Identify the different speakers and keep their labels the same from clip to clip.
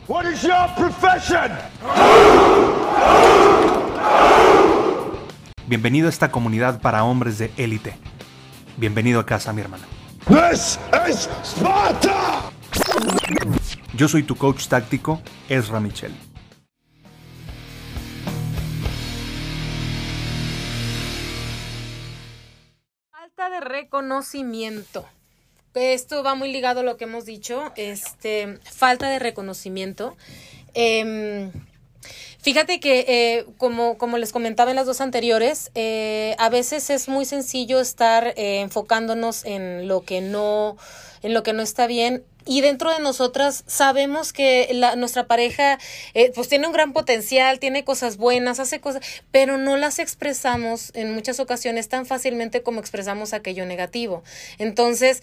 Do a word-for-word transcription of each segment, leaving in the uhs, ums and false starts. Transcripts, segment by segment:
Speaker 1: What is your profession?
Speaker 2: Bienvenido a esta comunidad para hombres de élite. Bienvenido a casa, mi hermano.
Speaker 1: This is Sparta!
Speaker 2: Yo soy tu coach táctico, Ezra Michel.
Speaker 3: Falta de reconocimiento. Esto va muy ligado a lo que hemos dicho, este, falta de reconocimiento. Eh, fíjate que, eh, como, como les comentaba en las dos anteriores, eh, a veces es muy sencillo estar eh, enfocándonos en lo que no, en lo que no está bien. Y dentro de nosotras sabemos que la, nuestra pareja eh, pues tiene un gran potencial, tiene cosas buenas, hace cosas, pero no las expresamos en muchas ocasiones tan fácilmente como expresamos aquello negativo. Entonces,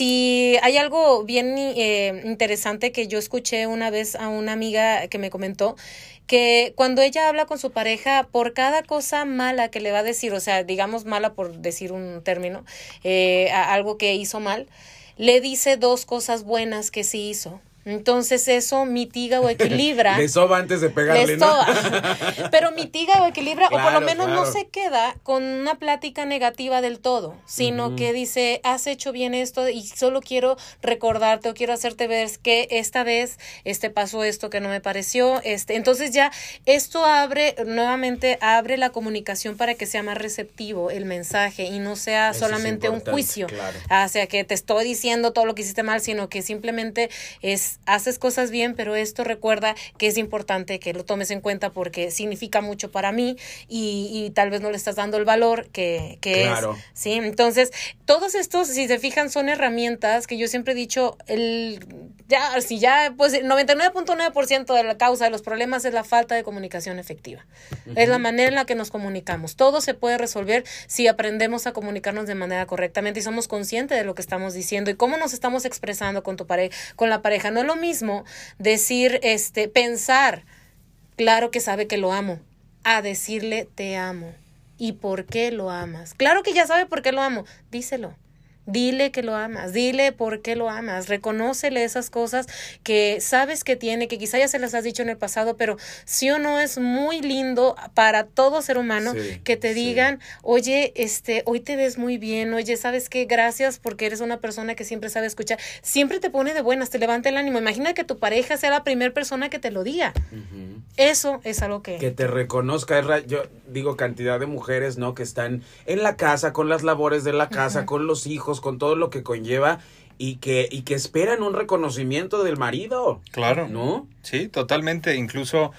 Speaker 3: si hay algo bien eh, interesante que yo escuché una vez a una amiga que me comentó, que cuando ella habla con su pareja, por cada cosa mala que le va a decir, o sea, digamos mala por decir un término, eh, a algo que hizo mal, le dice dos cosas buenas que sí hizo. Entonces eso mitiga o equilibra.
Speaker 4: Le soba antes de pegarle,
Speaker 3: le
Speaker 4: ¿no?
Speaker 3: soba. Pero mitiga o equilibra,
Speaker 4: Claro,
Speaker 3: o por lo menos
Speaker 4: claro.
Speaker 3: no se queda con una plática negativa del todo, sino uh-huh. que dice, has hecho bien esto y solo quiero recordarte o quiero hacerte ver que esta vez este pasó esto que no me pareció. Este, entonces ya esto abre, nuevamente abre la comunicación para que sea más receptivo el mensaje y no sea
Speaker 4: Eso
Speaker 3: solamente un juicio.
Speaker 4: Claro.
Speaker 3: Hacia que te estoy diciendo todo lo que hiciste mal, sino que simplemente es haces cosas bien, pero esto recuerda que es importante que lo tomes en cuenta porque significa mucho para mí y, y tal vez no le estás dando el valor que, que
Speaker 4: claro.
Speaker 3: es. ¿Sí? Entonces, todos estos, si se fijan, son herramientas que yo siempre he dicho, el ya, si ya, pues el noventa y nueve punto nueve por ciento de la causa de los problemas es la falta de comunicación efectiva. Uh-huh. Es la manera en la que nos comunicamos. Todo se puede resolver si aprendemos a comunicarnos de manera correctamente y somos conscientes de lo que estamos diciendo y cómo nos estamos expresando con tu pareja, con la pareja. No es lo mismo decir, este, pensar, claro que sabe que lo amo, a decirle te amo. ¿Y por qué lo amas? Claro que ya sabe por qué lo amo, díselo. Dile que lo amas, dile por qué lo amas, reconócele esas cosas que sabes que tiene, que quizá ya se las has dicho en el pasado, pero sí o no es muy lindo para todo ser humano sí, que te digan, sí. oye, este, hoy te ves muy bien, oye, ¿sabes qué? Gracias porque eres una persona que siempre sabe escuchar, siempre te pone de buenas, te levanta el ánimo, imagina que tu pareja sea la primera persona que te lo diga. Uh-huh. Eso es algo que...
Speaker 4: Que te reconozca, yo digo cantidad de mujeres, ¿no? Que están en la casa, con las labores de la casa, uh-huh. con los hijos, con todo lo que conlleva y que y que esperan un reconocimiento del marido.
Speaker 2: Claro.
Speaker 4: ¿No?
Speaker 2: Sí, totalmente. Incluso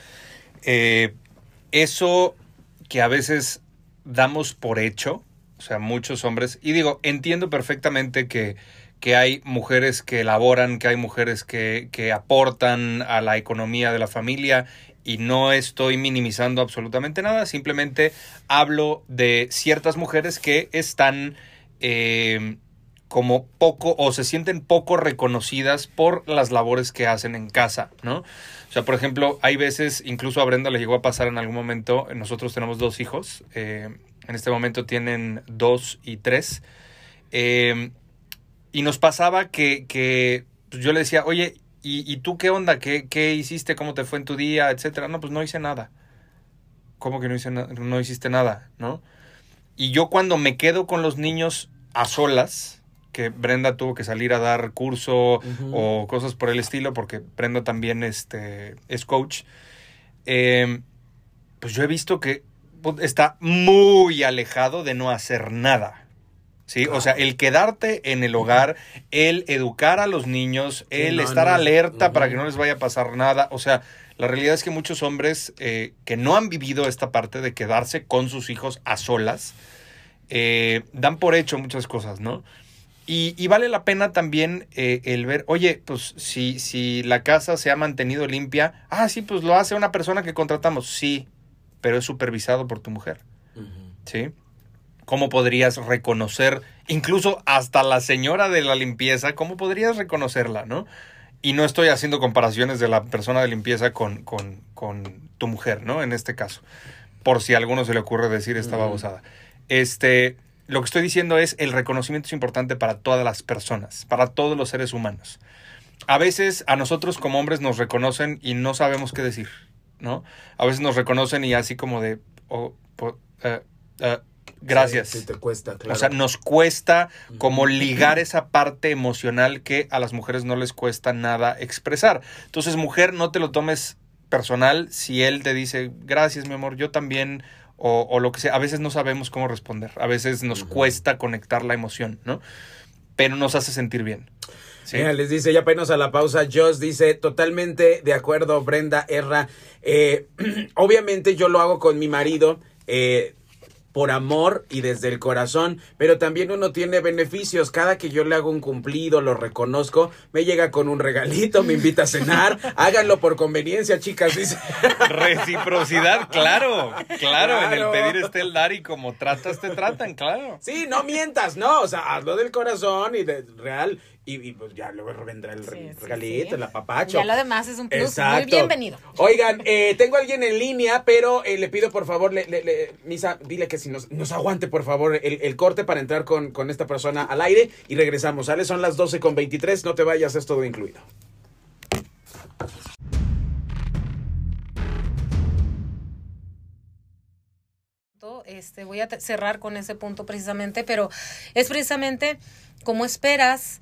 Speaker 2: eh, eso que a veces damos por hecho, o sea, muchos hombres, y digo, entiendo perfectamente que, que hay mujeres que elaboran, que hay mujeres que, que aportan a la economía de la familia y no estoy minimizando absolutamente nada, simplemente hablo de ciertas mujeres que están... Eh, como poco o se sienten poco reconocidas por las labores que hacen en casa, ¿no? O sea, por ejemplo, hay veces, incluso a Brenda le llegó a pasar en algún momento, nosotros tenemos dos hijos, eh, en este momento tienen dos y tres, eh, y nos pasaba que, que pues yo le decía, oye, ¿y, y tú qué onda? ¿Qué, ¿Qué hiciste? ¿Cómo te fue en tu día? Etcétera. No, pues no hice nada. ¿Cómo que no, hice na- no hiciste nada? ¿No? Y yo cuando me quedo con los niños a solas... que Brenda tuvo que salir a dar curso uh-huh. o cosas por el estilo, porque Brenda también este, es coach, eh, pues yo he visto que está muy alejado de no hacer nada, ¿sí? Claro. O sea, el quedarte en el hogar, el educar a los niños, sí, el no, estar no, alerta uh-huh. para que no les vaya a pasar nada, o sea, la realidad es que muchos hombres eh, que no han vivido esta parte de quedarse con sus hijos a solas, eh, dan por hecho muchas cosas, ¿no? Y, y vale la pena también eh, el ver, oye, pues si, si la casa se ha mantenido limpia, ah, sí, pues lo hace una persona que contratamos, sí, pero es supervisado por tu mujer, uh-huh. ¿sí? ¿Cómo podrías reconocer, incluso hasta la señora de la limpieza, cómo podrías reconocerla, ¿no? Y no estoy haciendo comparaciones de la persona de limpieza con, con, con tu mujer, ¿no? En este caso, por si a alguno se le ocurre decir esta uh-huh. babosada. Este... Lo que estoy diciendo es el reconocimiento es importante para todas las personas, para todos los seres humanos. a veces a nosotros como hombres nos reconocen y no sabemos qué decir, ¿no? A veces nos reconocen y así como de, oh, po, uh, uh, gracias.
Speaker 4: Sí, sí te cuesta, claro.
Speaker 2: O sea, nos cuesta como ligar esa parte emocional que a las mujeres no les cuesta nada expresar. Entonces, mujer, no te lo tomes personal si él te dice, gracias, mi amor, yo también, o, o lo que sea. A veces no sabemos cómo responder. A veces nos uh-huh. cuesta conectar la emoción, ¿no? Pero nos hace sentir bien. ¿Sí?
Speaker 4: Mira, les dice, ya apenas a la pausa, Joss dice, totalmente de acuerdo, Brenda Erra. Eh, obviamente yo lo hago con mi marido, eh, por amor y desde el corazón, pero también uno tiene beneficios. Cada que yo le hago un cumplido, lo reconozco, me llega con un regalito, me invita a cenar. Háganlo por conveniencia, chicas, dice.
Speaker 2: Reciprocidad, claro, claro, claro. En el pedir está el dar y como tratas te tratan, claro.
Speaker 4: Sí, no mientas, no, o sea, hazlo del corazón y de real. Y, y pues ya luego vendrá el
Speaker 3: sí,
Speaker 4: regalito,
Speaker 3: sí, sí.
Speaker 4: el apapacho.
Speaker 3: Ya lo demás es un plus.
Speaker 4: Exacto.
Speaker 3: Muy bienvenido.
Speaker 4: Oigan, eh, tengo a alguien en línea, pero eh, le pido por favor, le, le, le, Misa, dile que si nos, nos aguante por favor el, el corte para entrar con, con esta persona al aire y regresamos, ¿sale? Son las doce con veintitrés, no te vayas, es todo incluido.
Speaker 3: Este, voy a cerrar con ese punto precisamente, pero es precisamente como esperas.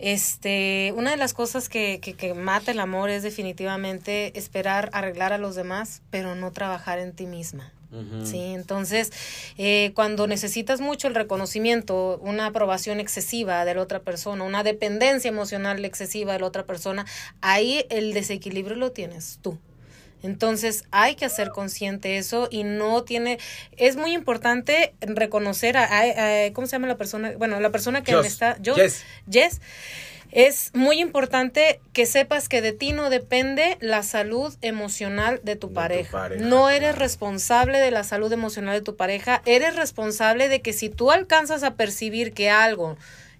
Speaker 3: Este, una de las cosas que, que, que mata el amor es definitivamente esperar arreglar a los demás, pero no trabajar en ti misma. Uh-huh. Sí, entonces eh, cuando necesitas mucho el reconocimiento, una aprobación excesiva de la otra persona, una dependencia emocional excesiva de la otra persona, ahí el desequilibrio lo tienes tú. Entonces hay que hacer consciente eso y no tiene, es muy importante reconocer a, a, a ¿cómo se llama la persona? Bueno, la persona que
Speaker 4: Just.
Speaker 3: me está, yo,
Speaker 4: Yes.
Speaker 3: Yes. Es muy importante que sepas que de ti no depende la salud emocional de tu
Speaker 4: de
Speaker 3: pareja.
Speaker 4: Tu pareja.
Speaker 3: No eres responsable de la salud emocional de tu pareja, eres responsable de que si tú alcanzas a percibir que algo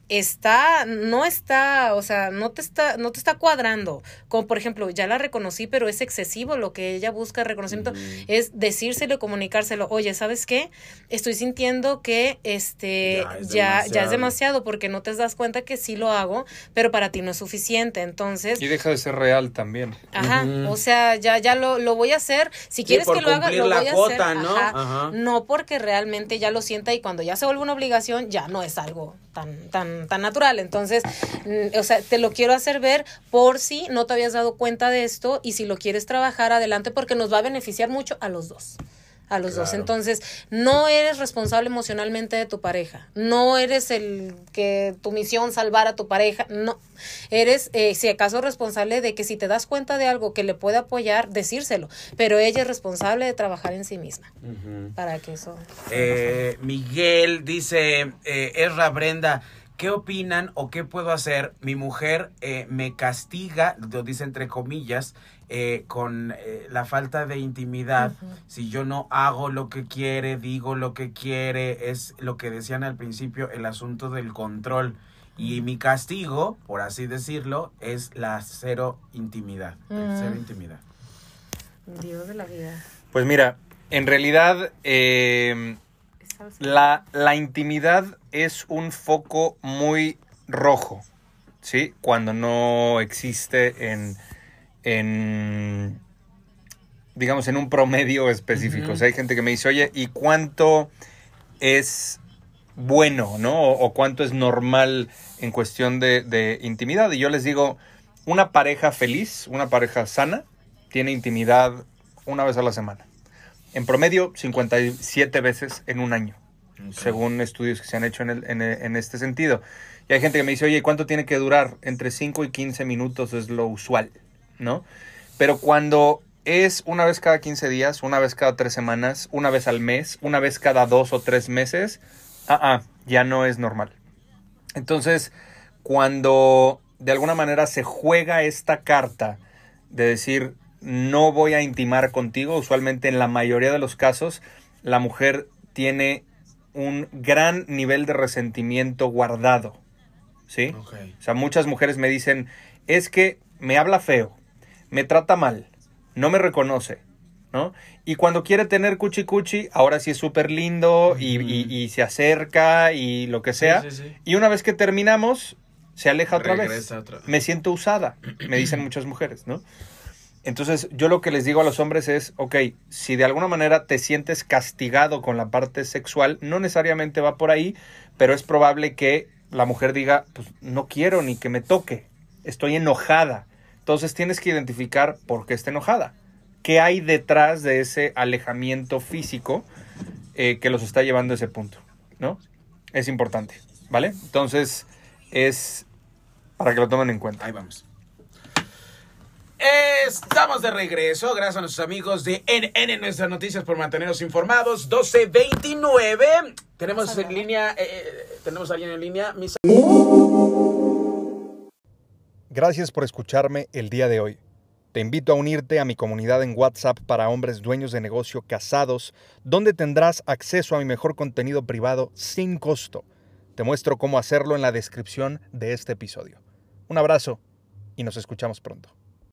Speaker 3: está, no está, o sea, no te está, no te está cuadrando. Como por ejemplo, ya la reconocí, pero es excesivo lo que ella busca reconocimiento, mm. es decírselo, comunicárselo. Oye, ¿sabes qué? Estoy sintiendo que este
Speaker 4: ya es,
Speaker 3: ya, ya es demasiado, porque no te das cuenta que sí lo hago, pero para ti no es suficiente. Entonces.
Speaker 2: Y deja de ser real también.
Speaker 3: Ajá. Uh-huh. O sea, ya, ya lo, lo voy a hacer. Si quieres
Speaker 4: sí,
Speaker 3: que lo haga, lo voy a
Speaker 4: cuota,
Speaker 3: hacer.
Speaker 4: ¿no?
Speaker 3: Ajá.
Speaker 4: Ajá.
Speaker 3: No porque realmente ya lo sienta y cuando ya se vuelve una obligación, ya no es algo tan, tan, tan natural. Entonces, mm, o sea, te lo quiero hacer ver por si no te habías dado cuenta de esto y si lo quieres trabajar adelante porque nos va a beneficiar mucho a los dos. A los claro. dos. Entonces, no eres responsable emocionalmente de tu pareja. No eres el que tu misión salvar a tu pareja. No. Eres, eh, si acaso, responsable de que si te das cuenta de algo que le puede apoyar, decírselo. Pero ella es responsable de trabajar en sí misma. Uh-huh. Para que eso.
Speaker 4: Eh, Miguel dice, eh, Erra, Brenda, ¿qué opinan o qué puedo hacer? Mi mujer eh, me castiga, lo dice entre comillas, eh, con eh, la falta de intimidad. Uh-huh. Si yo no hago lo que quiere, digo lo que quiere, es lo que decían al principio, el asunto del control. Y mi castigo, por así decirlo, es la cero intimidad. Uh-huh. El cero intimidad.
Speaker 3: Dios de la vida.
Speaker 2: Pues mira, en realidad eh, la, la intimidad es un foco muy rojo, ¿sí? Cuando no existe en, en digamos, en un promedio específico. Uh-huh. O sea, hay gente que me dice, oye, ¿y cuánto es bueno, no? O, o cuánto es normal en cuestión de, de intimidad. Y yo les digo, una pareja feliz, una pareja sana, tiene intimidad una vez a la semana. En promedio, cincuenta y siete veces en un año. Okay. Según estudios que se han hecho en, el, en, en este sentido. Y hay gente que me dice, oye, ¿cuánto tiene que durar? Entre cinco y quince minutos es lo usual, ¿no? Pero cuando es una vez cada quince días, una vez cada tres semanas, una vez al mes, una vez cada dos o tres meses, ah, ah, ya no es normal. Entonces, cuando de alguna manera se juega esta carta de decir, no voy a intimar contigo, usualmente en la mayoría de los casos, la mujer tiene un gran nivel de resentimiento guardado, ¿sí? Okay. O sea, muchas mujeres me dicen, es que me habla feo, me trata mal, no me reconoce, ¿no? Y cuando quiere tener cuchi cuchi, ahora sí es súper lindo y, mm. y, y se acerca y lo que sea. Sí, sí, sí. Y una vez que terminamos, se aleja otra vez.
Speaker 4: Regresa otra vez.
Speaker 2: Me siento usada, me dicen muchas mujeres, ¿no? Entonces, yo lo que les digo a los hombres es, ok, si de alguna manera te sientes castigado con la parte sexual, no necesariamente va por ahí, pero es probable que la mujer diga, pues no quiero ni que me toque, estoy enojada. Entonces, tienes que identificar por qué está enojada. ¿Qué hay detrás de ese alejamiento físico eh, que los está llevando a ese punto, ¿no? Es importante, ¿vale? Entonces, es para que lo tomen en cuenta.
Speaker 4: Ahí vamos. Estamos de regreso, gracias a nuestros amigos de N N Nuestras Noticias por mantenernos informados. doce veintinueve. Tenemos en línea, eh, tenemos a alguien en línea. Mis...
Speaker 2: Gracias por escucharme el día de hoy. Te invito a unirte a mi comunidad en WhatsApp para hombres dueños de negocio casados, donde tendrás acceso a mi mejor contenido privado sin costo. Te muestro cómo hacerlo en la descripción de este episodio. Un abrazo y nos escuchamos pronto.